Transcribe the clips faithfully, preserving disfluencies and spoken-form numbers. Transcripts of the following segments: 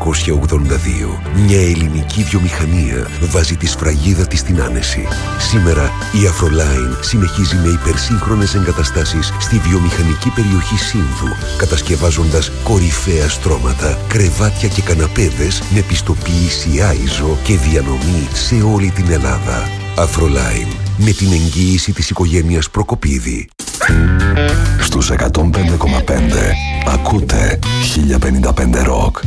εννιακόσια ογδόντα δύο. Μια ελληνική βιομηχανία βάζει τη σφραγίδα της στην άνεση. Σήμερα η Afroline συνεχίζει με υπερσύγχρονες εγκαταστάσεις στη βιομηχανική περιοχή Σύνδου, κατασκευάζοντας κορυφαία στρώματα, κρεβάτια και καναπέδες με πιστοποίηση άιζο και διανομή σε όλη την Ελλάδα. Afroline, με την εγγύηση της οικογένειας Προκοπίδη. Στους εκατόν πέντε κόμμα πέντε ακούτε χίλια πενήντα πέντε Rock.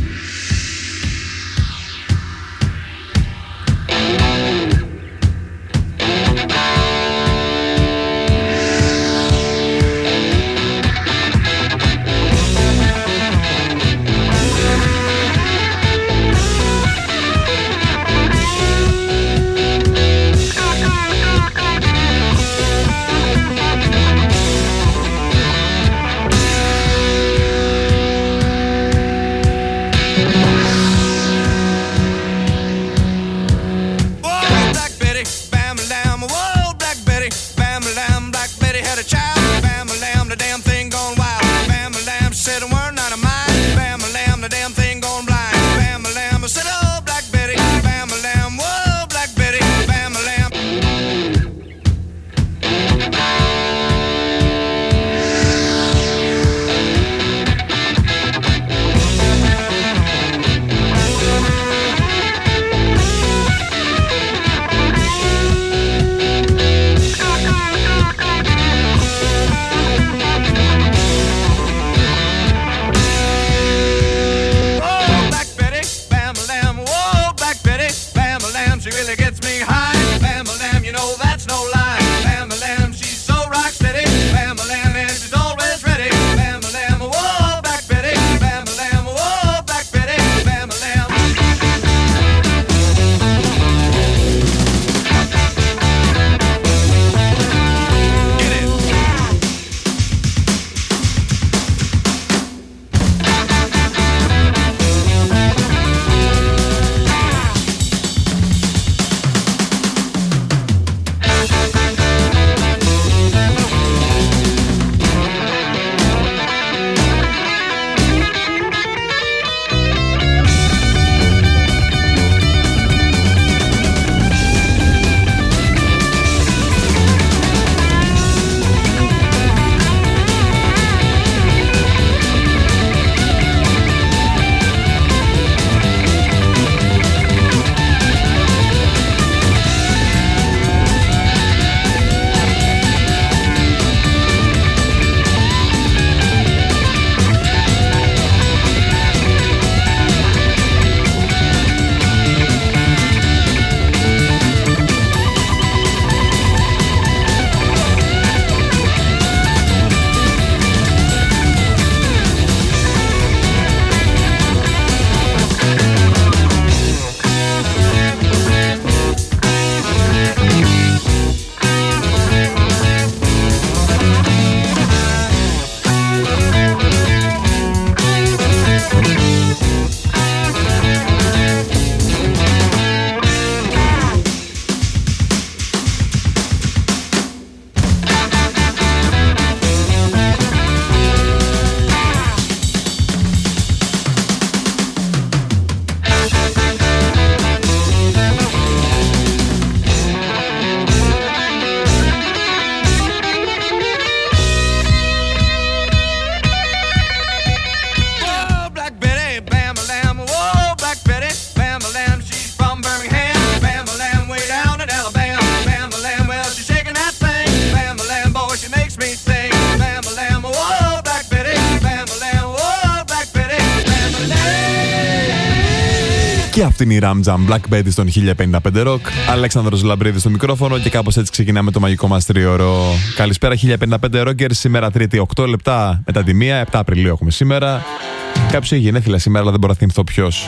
Και αυτή είναι η Ram Jam Black Betty στον χίλια πενήντα πέντε Rock. Αλέξανδρος Λαμπρίδης στο μικρόφωνο και κάπως έτσι ξεκινάμε το μαγικό μας τρίωρο. Καλησπέρα χίλια πενήντα πέντε Rockers. Σήμερα Τρίτη οκτώ λεπτά μετά τη μία, επτά Απριλίου έχουμε σήμερα. Κάποιος έχει γενέθλια σήμερα, αλλά δεν μπορώ να θυμηθώ ποιος.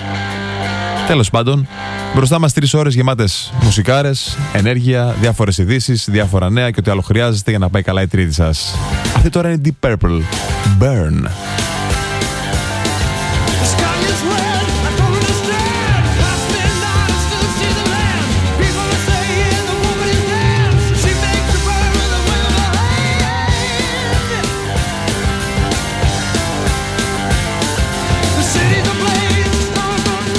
Τέλος πάντων, μπροστά μας τρεις ώρες γεμάτες μουσικάρες, ενέργεια, διάφορες ειδήσεις, διάφορα νέα και ό,τι άλλο χρειάζεστε για να πάει καλά η Τρίτη σας. Αυτή τώρα είναι Deep Purple, Burn. City's ablaze, stars burn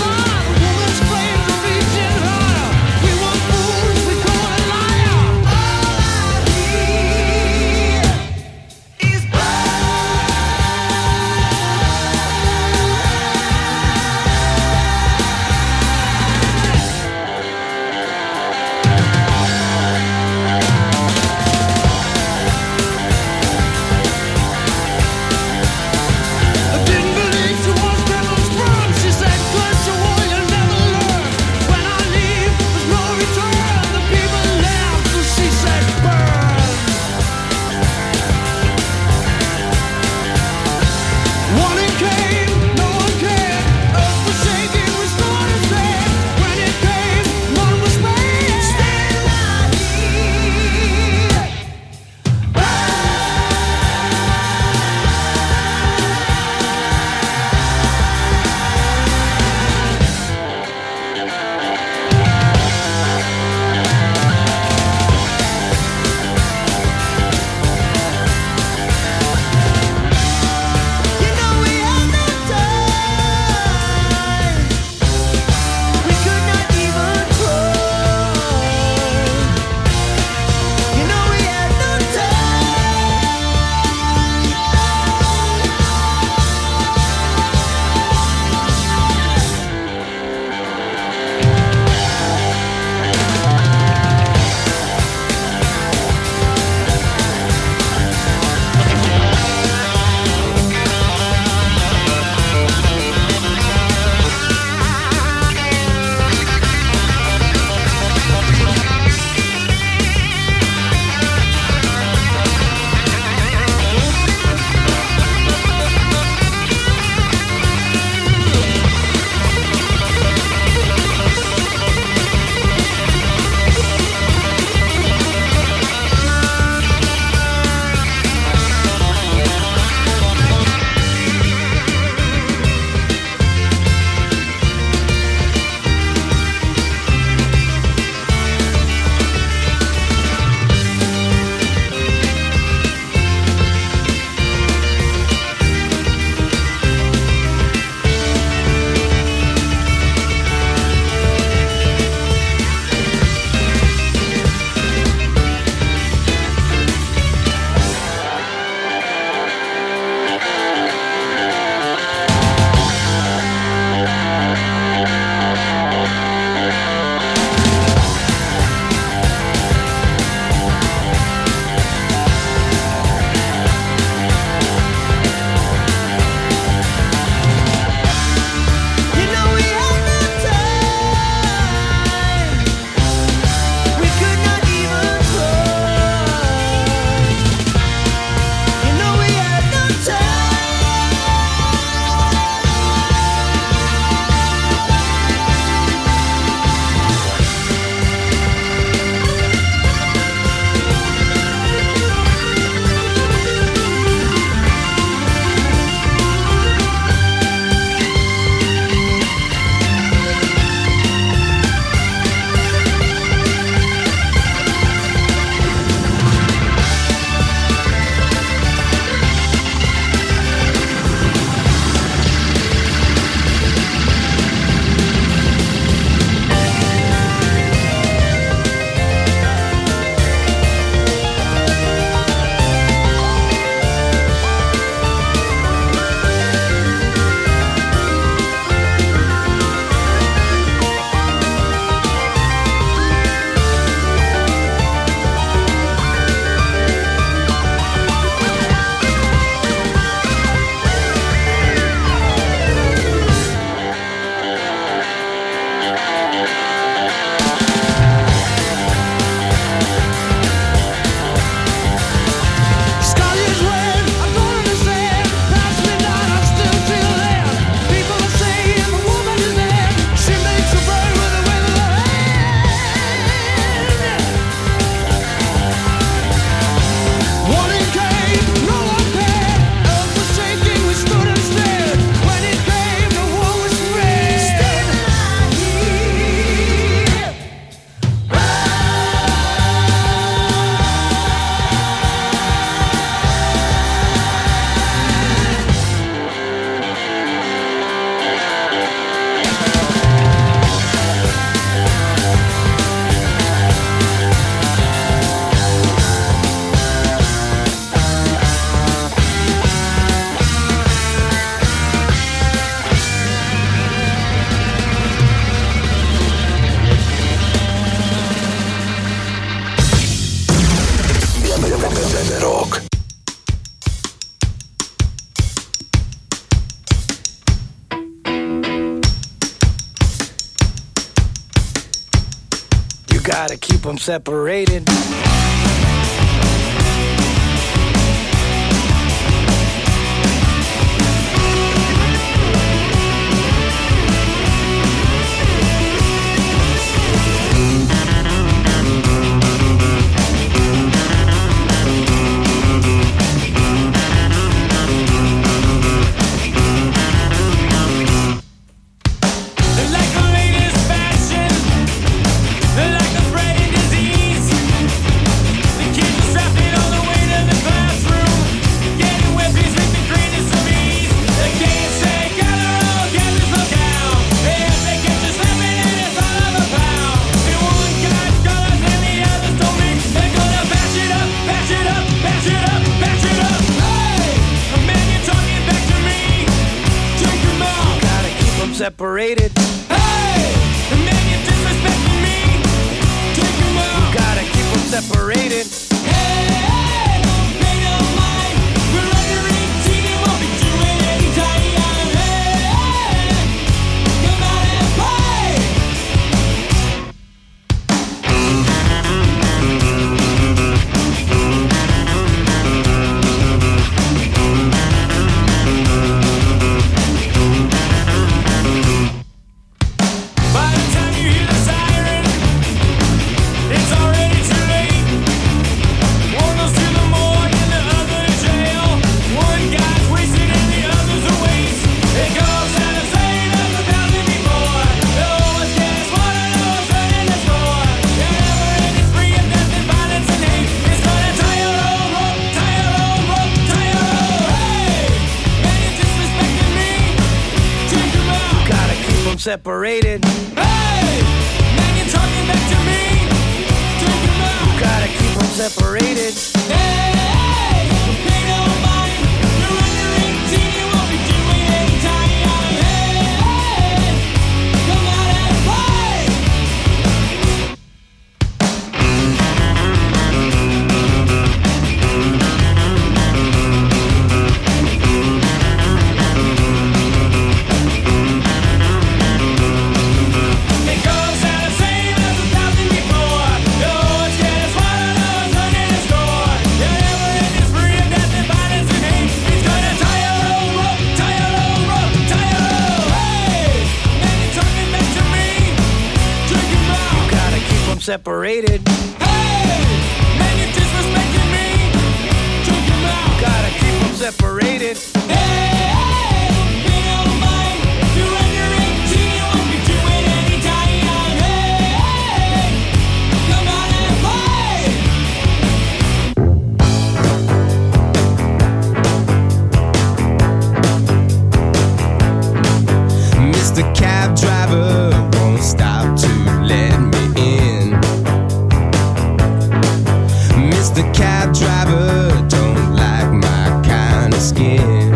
Gotta keep them separated. Separated. Hey, the man you're disrespecting me. Take him out. You gotta keep them separated. Hey, hey, don't pay no mind. We're under eighteen and won't be doing any time. Hey, hey, come out and play. Separated. Hey, man, you're talking back to me. Take him out. You gotta keep them separated. Hey, hey, don't pay no mind. You're under eighteen, you won't be doing any time. Hey, hey, come out and play. Separated. Hey, man, you're disrespecting me. Take him out. Gotta keep them separated. Hey, hey, pay no mind. You're under eighteen, you won't be doing any time. Hey, hey, come out and play. Mister Cab Driver won't stop to let me in. Mister Cab Driver don't like my kind of skin.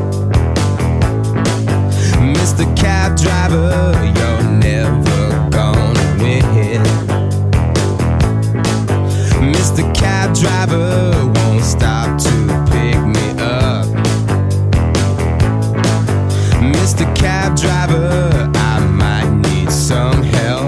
Mister Cab Driver, you're never gonna win. Mister Cab Driver won't stop to pick me up. Mister Cab Driver, I might need some help.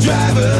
driver.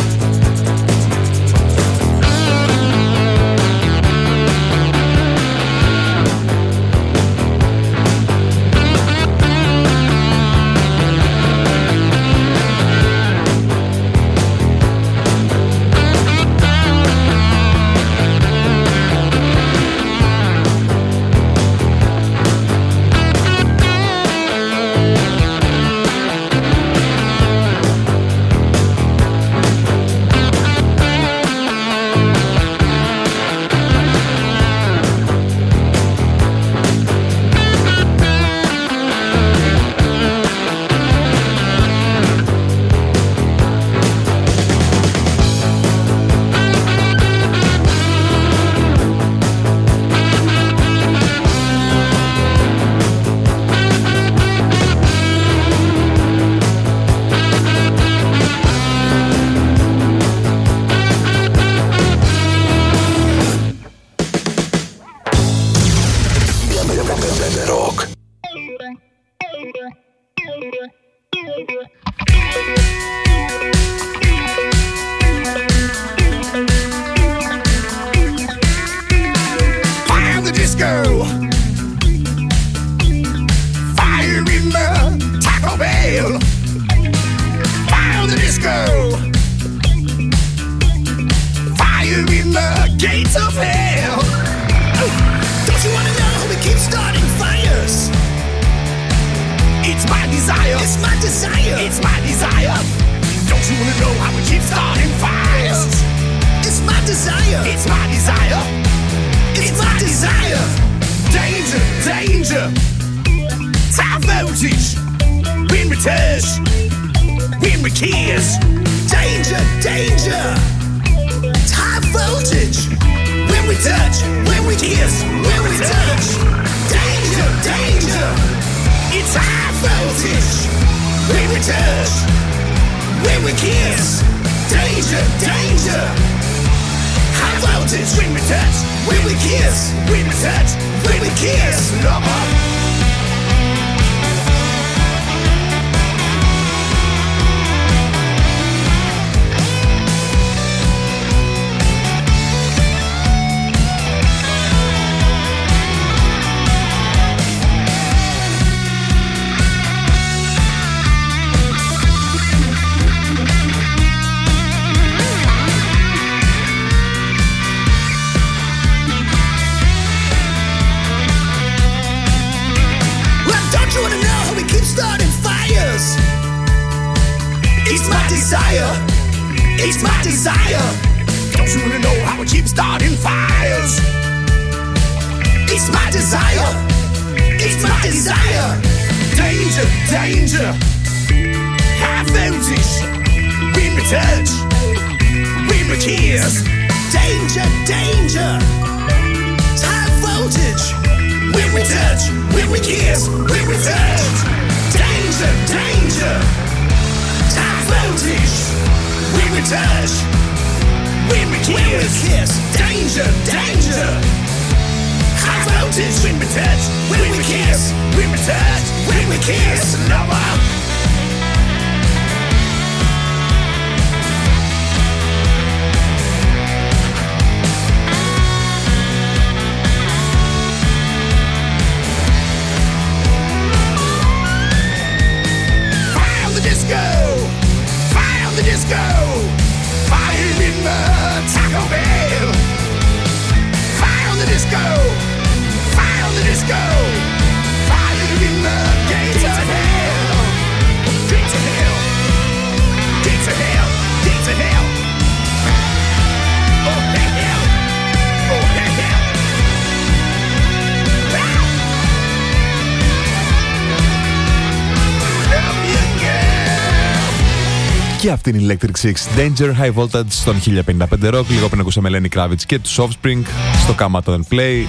Και αυτή είναι η Electric Six Danger High Voltage στον χίλια πενήντα πέντε Rock. Λίγο πριν ακούσαμε Lenny Kravitz και τους Offspring στο Come Out and Play.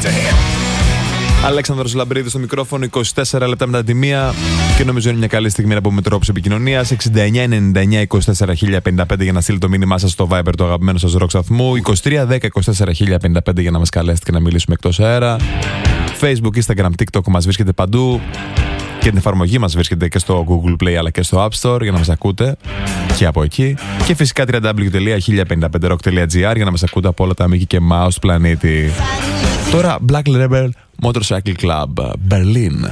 Αλέξανδρος Λαμπρίδης στο μικρόφωνο, είκοσι τέσσερα λεπτά μετά τη μία. Και νομίζω είναι μια καλή στιγμή να πούμε τρόπους επικοινωνίας. εξήντα εννιά ενενήντα εννιά είκοσι τέσσερα χίλια πενήντα πέντε για να στείλετε το μήνυμά σας στο Viber του αγαπημένου σας rock σταθμού. είκοσι τρία δέκα είκοσι τέσσερα χίλια πενήντα πέντε για να μας καλέσετε και να μιλήσουμε εκτός αέρα. Facebook, Instagram, TikTok μας βρίσκεται παντού. Και την εφαρμογή μας βρίσκεται και στο Google Play αλλά και στο App Store για να μας ακούτε και από εκεί. Και φυσικά double-u double-u double-u τελεία χίλια πενήντα πέντε rock τελεία τζι άρ για να μας ακούτε από όλα τα μήκη και μάους του πλανήτη. Τώρα Black Rebel Motorcycle Club, Berlin.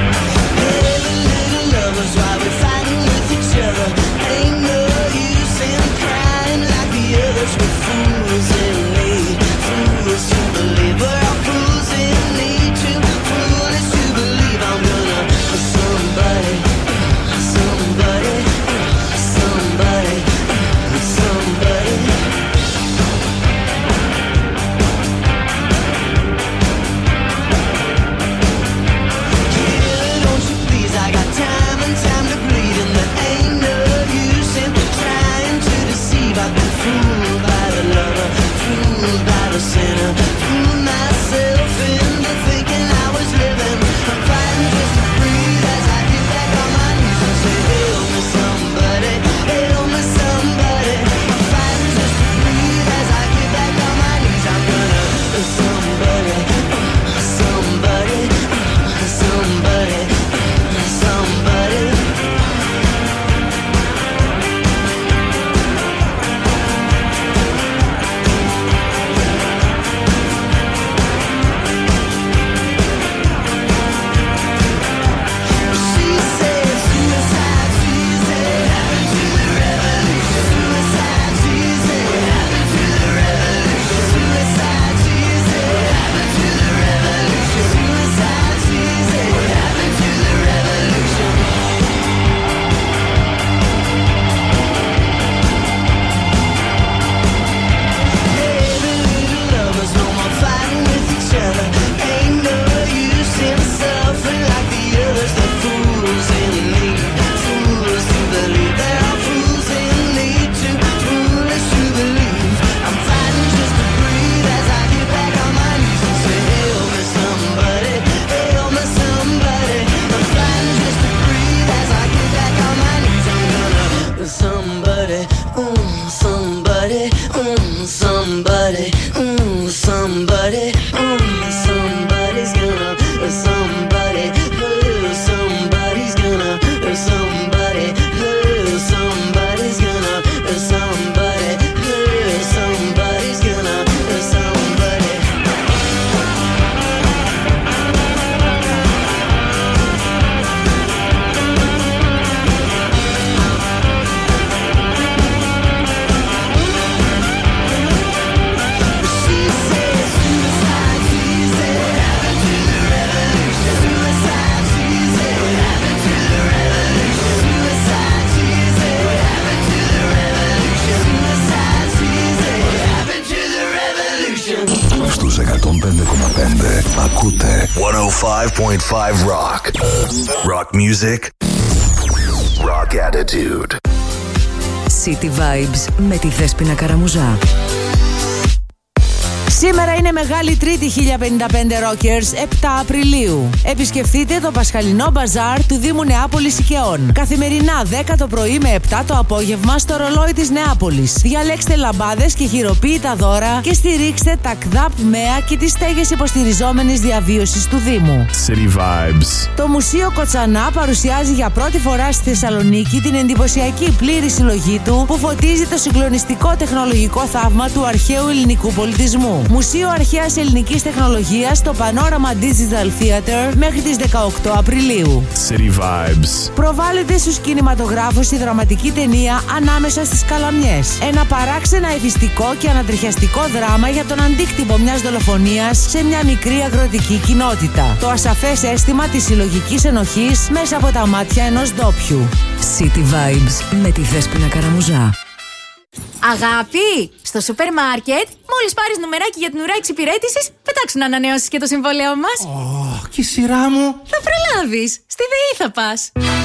Ακούτε εκατόν πέντε κόμμα πέντε Rock. Rock music. Rock attitude. City Vibes με τη Δέσποινα Καραμουζά. Σήμερα είναι Μεγάλη Τρίτη χίλια πενήντα πέντε Rockers, επτά Απριλίου. Επισκεφτείτε το Πασχαλινό Μπαζάρ του Δήμου Νεάπολης Οικαιών. Καθημερινά δέκα το πρωί με επτά το απόγευμα στο ρολόι της Νεάπολης. Διαλέξτε λαμπάδες και χειροποίητα δώρα και στηρίξτε τα ΚΔΑΠ ΜΕΑ και τις στέγες υποστηριζόμενης διαβίωσης του Δήμου. City Vibes. Το Μουσείο Κοτσανά παρουσιάζει για πρώτη φορά στη Θεσσαλονίκη την εντυπωσιακή πλήρη συλλογή του που φωτίζει το συγκλονιστικό τεχνολογικό θαύμα του αρχαίου ελληνικού πολιτισμού. Μουσείο Αρχαίας Ελληνικής Τεχνολογίας στο Panorama Digital Theater μέχρι τις δεκαοκτώ Απριλίου. City Vibes. Προβάλλεται στους κινηματογράφους η δραματική ταινία Ανάμεσα στις Καλαμιές. Ένα παράξενα εθιστικό και ανατριχιαστικό δράμα για τον αντίκτυπο μιας δολοφονίας σε μια μικρή αγροτική κοινότητα. Το ασαφές αίσθημα της συλλογικής ενοχής μέσα από τα μάτια ενός ντόπιου. City Vibes με τη Δέσποινα Καραμουζά. Αγάπη, στο σούπερ μάρκετ, μόλις πάρεις νουμεράκι για την ουρά εξυπηρέτησης, πετάξου να ανανεώσεις και το συμβόλαιό μας. Ω, oh, και η σειρά μου. Θα προλάβεις. Στη ΔΕΗ θα πας.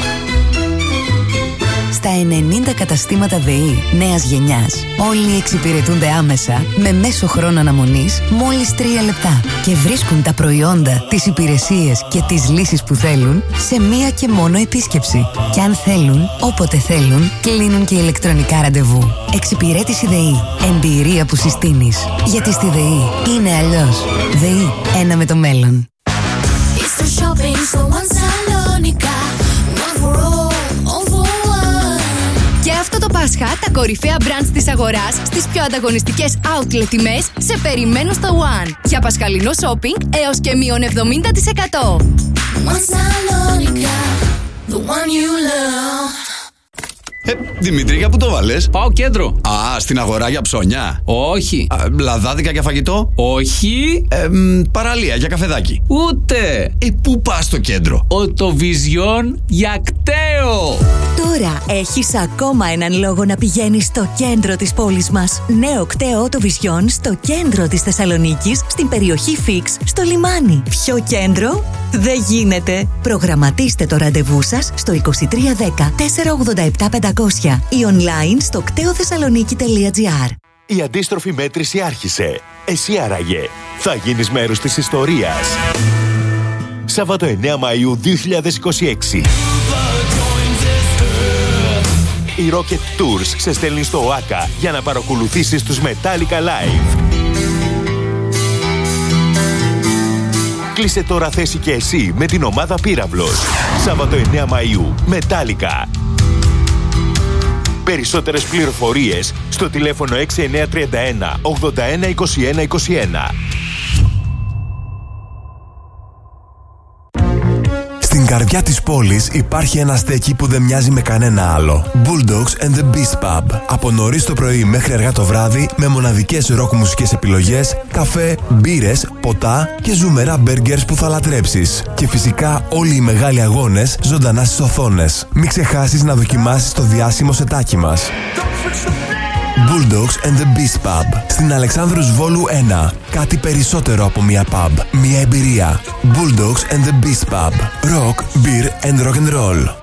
Στα ενενήντα καταστήματα ΔΕΗ νέας γενιάς, όλοι εξυπηρετούνται άμεσα με μέσο χρόνο αναμονής μόλις τρία λεπτά και βρίσκουν τα προϊόντα, τις υπηρεσίες και τις λύσεις που θέλουν σε μία και μόνο επίσκεψη. Και αν θέλουν, όποτε θέλουν, κλείνουν και ηλεκτρονικά ραντεβού. Εξυπηρέτηση ΔΕΗ. Εμπειρία που συστήνεις. Γιατί στη ΔΕΗ είναι αλλιώς. ΔΕΗ. Ένα με το μέλλον. It's the shopping, so one Salonica. Αυτό το Πάσχα, τα κορυφαία brands της αγοράς στις πιο ανταγωνιστικές outlet τιμές σε περιμένουν στο One. Για πασχαλινό shopping έως και μείον εβδομήντα τοις εκατό. Ε, Δημήτρη, για πού το βάλες? Πάω κέντρο. Α, στην αγορά για ψώνια. Όχι. Α, λαδάδικα για φαγητό. Όχι. Ε, μ, παραλία για καφεδάκι. Ούτε. Ε, πού πας στο κέντρο? Οτοβιζιόν για κταίο. Τώρα έχεις ακόμα έναν λόγο να πηγαίνεις στο κέντρο της πόλης μας. Νέο κταίο Οτοβιζιόν στο κέντρο της Θεσσαλονίκης, στην περιοχή Φίξ, στο λιμάνι. Ποιο κέντρο? Δεν γίνεται. Προγραμματίστε το ραντεβού σας στο είκοσι τρία δέκα τετρακόσια ογδόντα επτά πεντακόσια ή online στο κτέοθεσσαλονίκη τελεία τζι άρ. Η αντίστροφη μέτρηση άρχισε. Εσύ άραγε θα γίνεις μέρος της ιστορίας. Σάββατο εννέα Μαΐου δύο χιλιάδες είκοσι έξι. Η Rocket Tours σε στέλνει στο ΟΑΚΑ για να παρακολουθήσεις τους Metallica Live. Κλείσε τώρα θέση και εσύ με την ομάδα Πύραυλος. Σάββατο εννέα Μαΐου. Metallica. Περισσότερες πληροφορίες στο τηλέφωνο έξι εννέα τρία ένα ογδόντα ένα είκοσι ένα είκοσι ένα. Στην καρδιά της πόλης υπάρχει ένα στέκι που δεν μοιάζει με κανένα άλλο. Bulldogs and the Beast Pub. Από νωρίς το πρωί μέχρι αργά το βράδυ, με μοναδικές ροκ μουσικές επιλογές, καφέ, μπύρες, ποτά και ζουμερά μπέργκερς που θα λατρέψεις. Και φυσικά όλοι οι μεγάλοι αγώνες ζωντανά στις οθόνες. Μην ξεχάσεις να δοκιμάσεις το διάσημο σετάκι μας. Bulldogs and the Beast Pub. Στην Αλεξάνδρους Βόλου ένα. Κάτι περισσότερο από μια pub. Μια εμπειρία. Bulldogs and the Beast Pub. Rock, beer and rock and roll.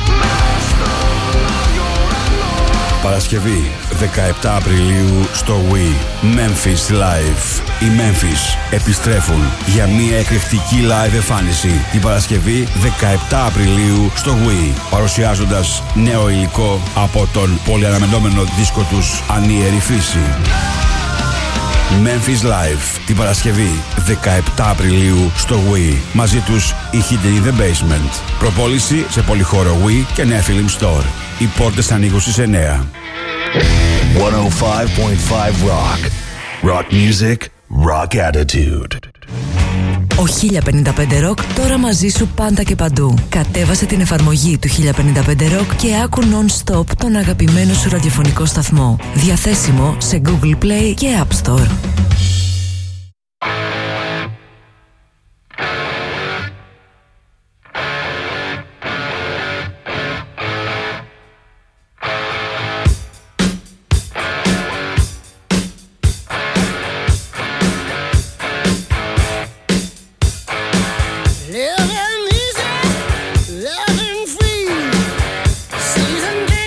Παρασκευή δεκαεπτά Απριλίου στο Wii. Memphis Live. Οι Memphis επιστρέφουν για μια εκρηκτική live εμφάνιση την Παρασκευή δεκαεπτά Απριλίου στο Wii, παρουσιάζοντας νέο υλικό από τον πολυαναμενόμενο δίσκο τους Ανίερη Φύση. Memphis Live την Παρασκευή δεκαεπτά Απριλίου στο Wii. Μαζί τους η Hidden in the Basement. Προπόληση σε πολυχώρο Wii και Νέα Film Store. Οι πόρτες ανοίγουν στις εννέα. εκατόν πέντε κόμμα πέντε Rock. Rock music, rock attitude. Ο χίλια πενήντα πέντε Rock τώρα μαζί σου πάντα και παντού. Κατέβασε την εφαρμογή του χίλια πενήντα πέντε Rock και άκου non-stop τον αγαπημένο σου ραδιοφωνικό σταθμό. Διαθέσιμο σε Google Play και App Store.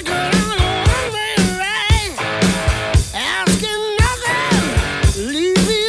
Leave me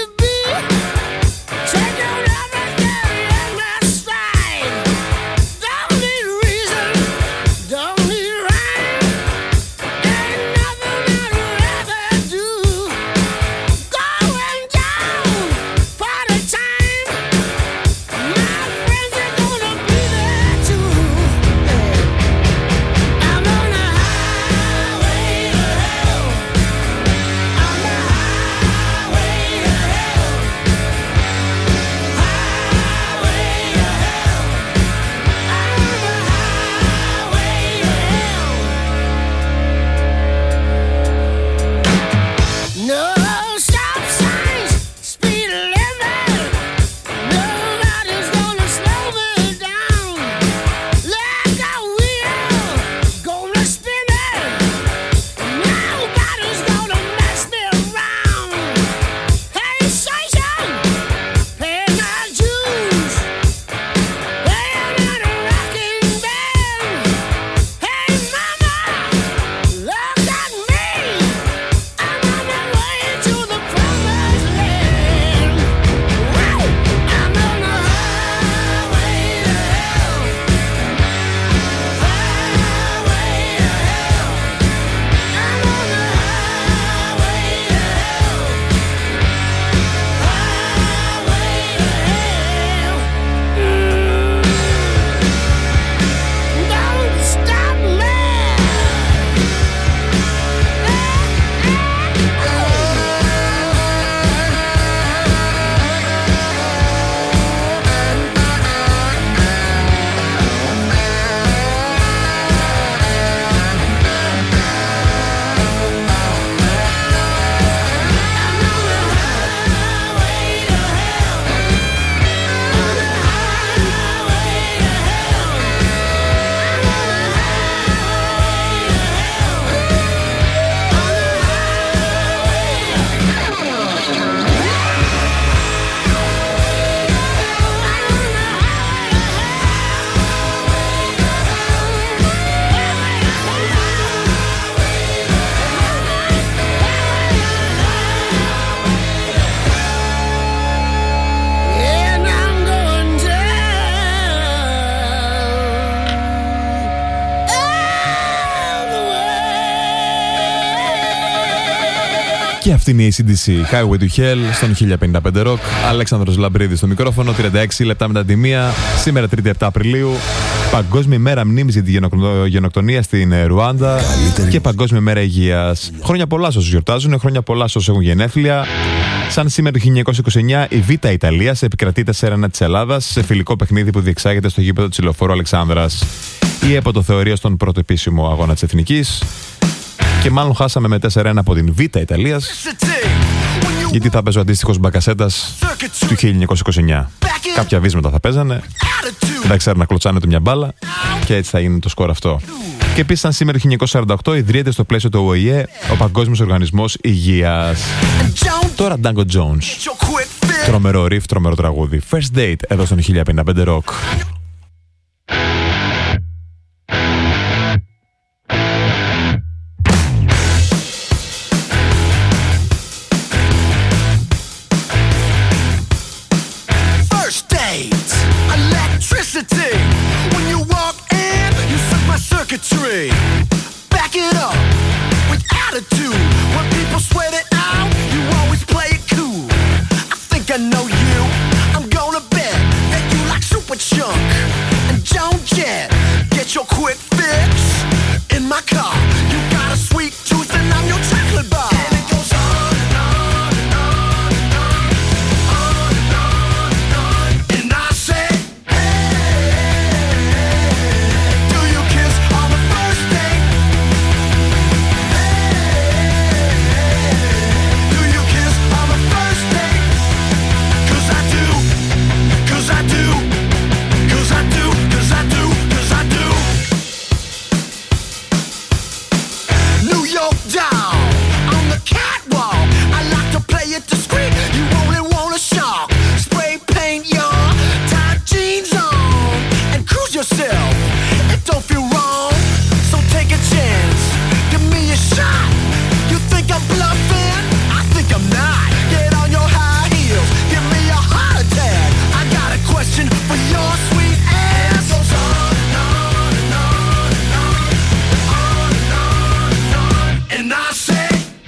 Και αυτή είναι η έι σι ντι σι, Highway to Hell, στον χίλια πενήντα πέντε Rock. Αλέξανδρος Λαμπρίδης στο μικρόφωνο, τριάντα έξι λεπτά μετά τη μία. Σήμερα τρίτη επτά Απριλίου, Παγκόσμια ημέρα μνήμης για τη γενοκτονία στην Ρουάντα. Καλύτερη. Και Παγκόσμια ημέρα υγείας. Χρόνια πολλά σε όσους γιορτάζουν, χρόνια πολλά σε όσους έχουν γενέθλια. Σαν σήμερα το χίλια εννιακόσια είκοσι εννιά, η Β' Ιταλία επικρατεί τέσσερα ένα της Ελλάδας σε φιλικό παιχνίδι που διεξάγεται στο γήπεδο της Λεωφόρου Αλεξάνδρας. Η ΕΠΟ θεωρεί ως τον πρώτο επίσημο αγώνα της Εθνικής. Και μάλλον χάσαμε με τέσσερα ένα από την Β' Ιταλίας, γιατί θα παίζει ο αντίστοιχος Μπακασέτας του χίλια εννιακόσια είκοσι εννιά. Κάποια βίσματα θα παίζανε, δεν ξέρουν να κλωτσάνε του μια μπάλα και έτσι θα γίνει το σκορ αυτό. Και επίσης, σαν σήμερα το χίλια εννιακόσια σαράντα οκτώ, ιδρύεται στο πλαίσιο του Ο Η Ε ο Παγκόσμιος Οργανισμός Υγείας. Τώρα Dango Jones. Τρομερό ριφ, τρομερό τραγούδι. First Date εδώ στον χίλια πενήντα πέντε Rock. When you walk in, you set my circuitry. Back it up with attitude. When people sweat it out, you always play it cool. I think I know you. I'm gonna bet that you like Super Chunk and Joan Jett. Get your quick fix in my car. You got a sweet tooth and I'm your chocolate bar. And it goes on and on and on and on, on and on and on. And I say, yourself. It don't feel wrong, so take a chance. Give me a shot. You think I'm bluffing? I think I'm not. Get on your high heels. Give me a heart attack. I got a question for your sweet ass. It goes on and on and on and on, on and on and on. And I say,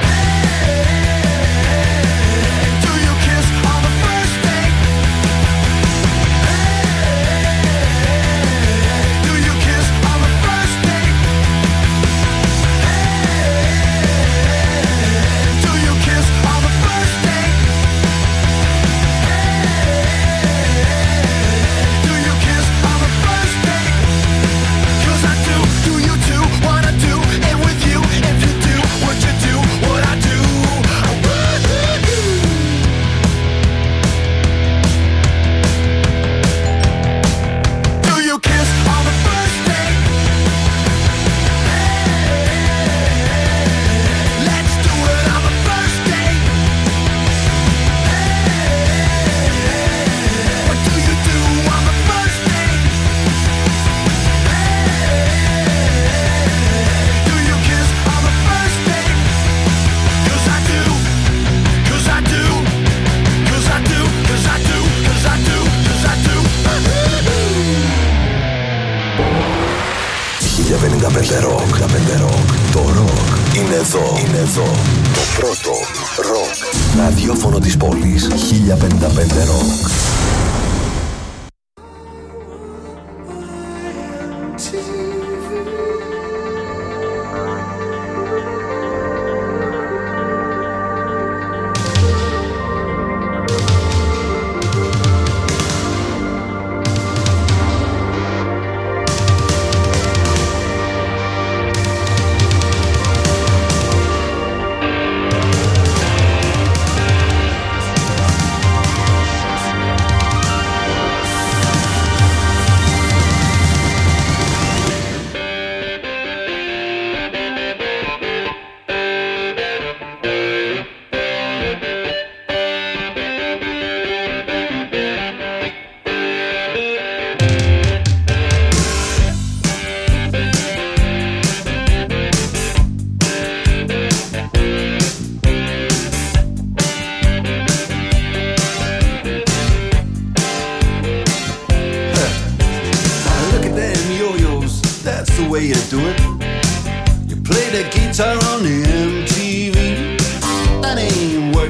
Το ροκ είναι εδώ, είναι εδώ. Το πρώτο ροκ ραδιόφωνο της πόλης. χίλια πενήντα πέντε Rock. way to do it. You play the guitar on the M T V. That ain't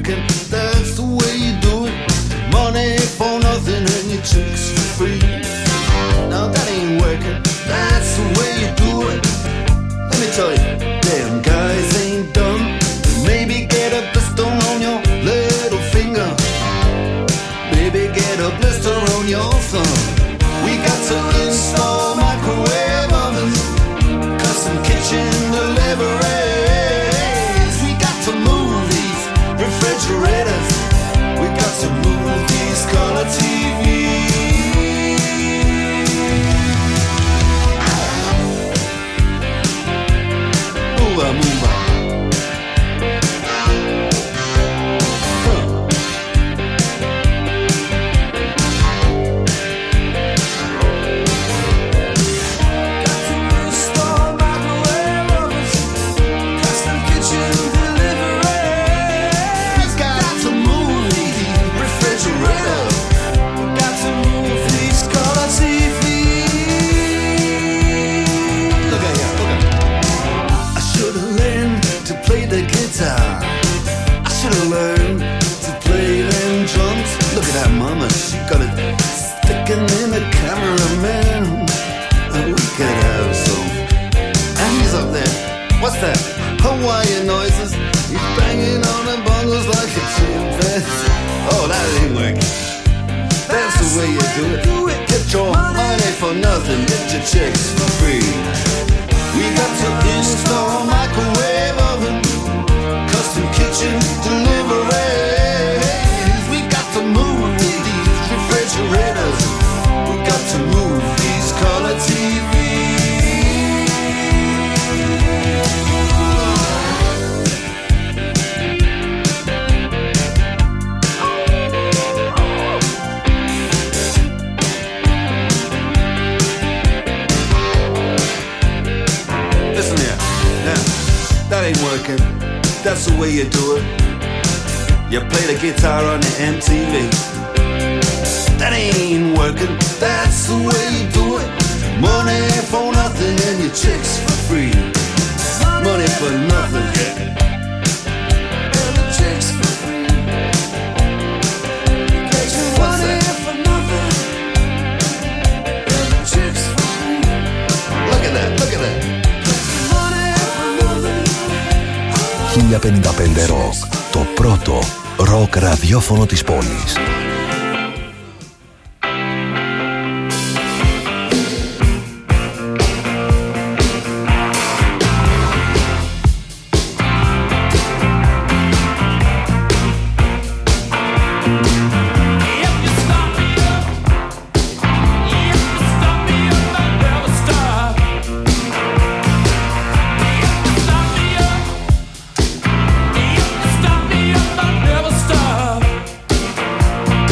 working, that's the way you do it. Money for nothing and your chicks for free. Now that ain't working, that's the way you do it. Let me tell you, damn guys ain't dumb. Maybe get a blister on your little finger. Maybe get a blister on your thumb. We got to install microwave ovens, custom kitchen deliveries. We got to move these refrigerators. We got to move these color T Vs. Move on, move on. I should've learned to play them drums. Look at that mama, she got it sticking in the cameraman. And we could have some. And he's up there, what's that? Hawaiian noises. He's banging on the bongos like a chimpanzee. Oh, that ain't working. That's the way you do it. Get your money for nothing, get your chicks for free. We got to install microwave oven, custom kitchen deliveries. We got to move these refrigerators. We got to move these color T Listen here, now, that ain't working. That's the way you do it. You play the guitar on the M T V. That ain't working. That's the way you do it. Money for nothing and your chicks for free. Money for nothing. And the chicks for free. What's that? For nothing. And the chicks for free. Look at that, look at that. χίλια πενήντα πέντε Rock, το πρώτο ροκ ραδιόφωνο της πόλης. Stop me up, I'll never stop.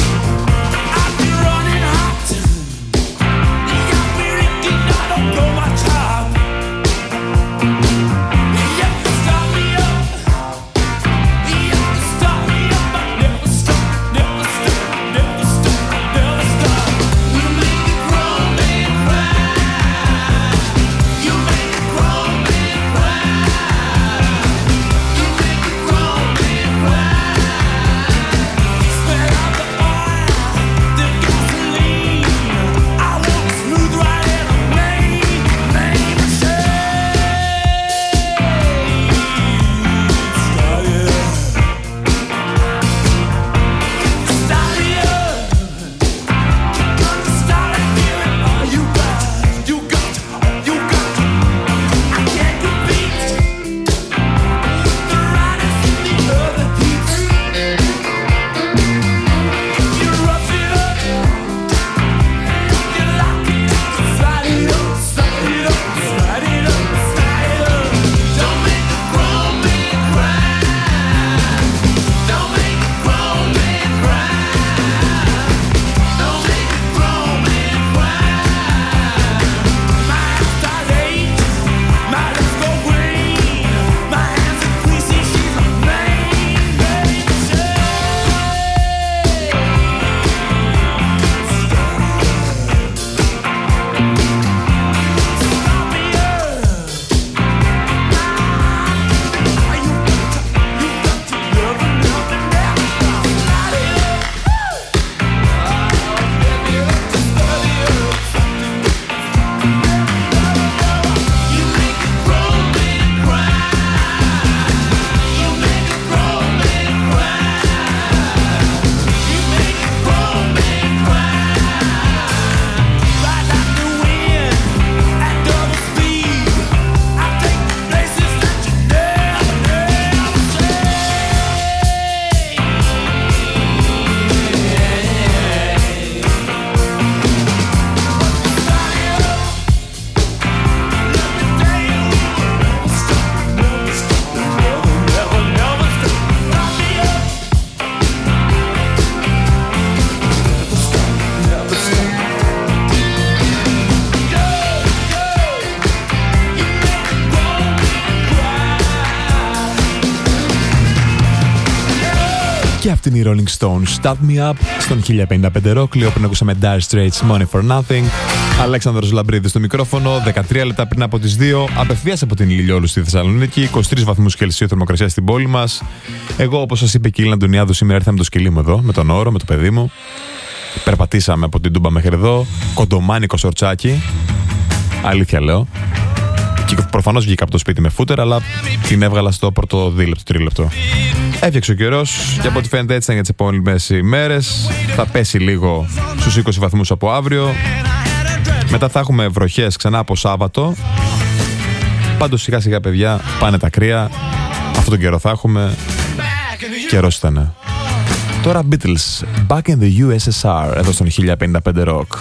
Και αυτή είναι η Rolling Stones, Start Me Up, στον χίλια πενήντα πέντε Rock. Λίγο πριν ακούσαμε Dire Straits, Money for Nothing. Αλέξανδρος Λαμπρίδης στο μικρόφωνο, δεκατρία λεπτά πριν από τις δύο, απευθείας από την Ηλιόλου στη Θεσσαλονίκη, είκοσι τρεις βαθμούς Κελσίου θερμοκρασία στην πόλη μας. Εγώ, όπως σας είπε και η Ήλνα Αντωνιάδου, σήμερα ήρθα με το σκυλί μου εδώ, με τον Όρο, με το παιδί μου. Περπατήσαμε από την Τούμπα μέχρι εδώ, κοντομάνικο σορτσάκι. Αλήθεια λέω. Και προφανώς βγήκα από το σπίτι με φούτερ, αλλά την έβγαλα στο πρώτο δίλεπτο, τρίλεπτο. Έφτιαξε ο καιρός και από ό,τι φαίνεται έτσι ήταν για τις επόμενες ημέρες. Θα πέσει λίγο στους είκοσι βαθμούς από αύριο. Μετά θα έχουμε βροχές ξανά από Σάββατο. Πάντως σιγά σιγά, παιδιά, πάνε τα κρύα. Αυτόν τον καιρό θα έχουμε. Καιρός ήτανε. Τώρα Beatles, Back in the γιου ες ες αρ, εδώ στον χίλια πενήντα πέντε Rock.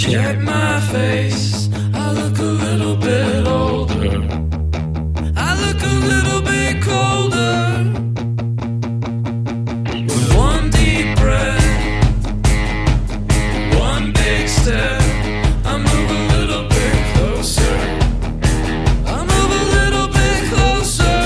Check my face, I look a little bit older. I look a little bit colder. With one deep breath, one big step, I move a little bit closer. I move a little bit closer.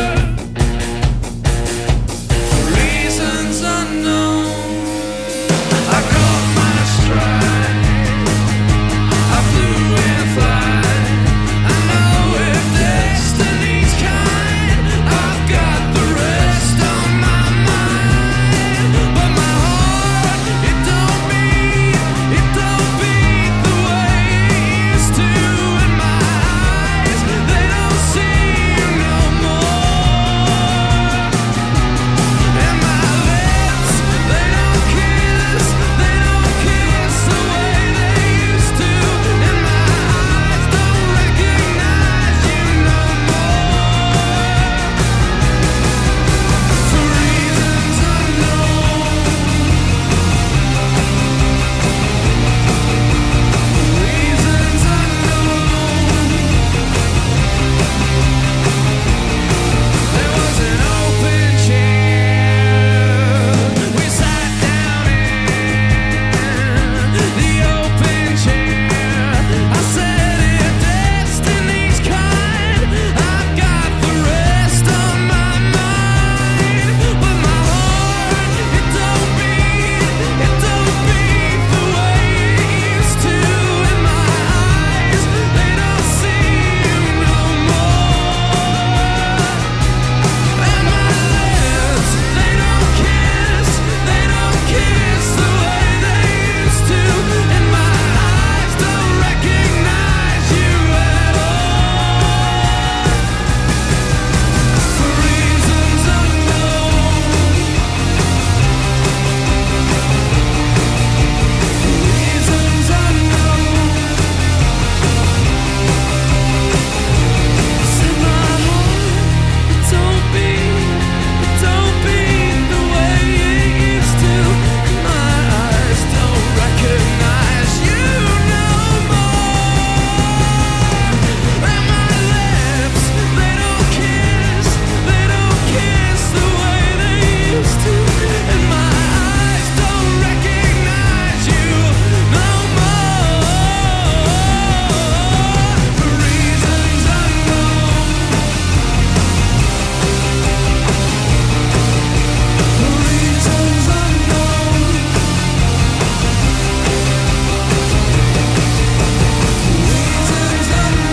For reasons unknown, I caught my stride. I flew and fly. I know if destiny's kind, I've got the rest on my mind. But my heart, it don't beat, it don't beat the way it used to. And my eyes, they don't see you no more. And my lips, they don't kiss, they don't kiss the way they used to. And my eyes don't recognize you no more. For reasons unknown. Reasons unknown. There was an open chair. We sat down in the open chair. I said, if destiny's kind, I've got the rest on my mind. But my heart, it don't beat, it don't beat the way it used to. And my eyes, they don't see you no more. And my lips, they don't kiss, they don't kiss the way they used to. And my eyes don't recognize you at all. For reasons unknown. Reasons unknown. Said my heart, it don't beat, it don't beat the way it used to. And my eyes don't recognize you no more. And my lips, they don't kiss, they don't kiss the way they used to. And my eyes don't recognize you no more. For reasons unknown. For reasons unknown. Reasons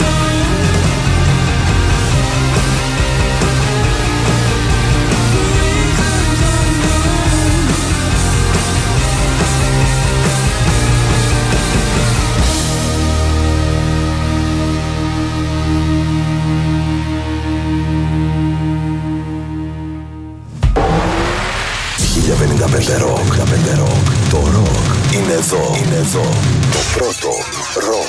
χίλια πενήντα πέντε Rock. Το ροκ είναι εδώ. Είναι εδώ. Το πρώτο ροκ.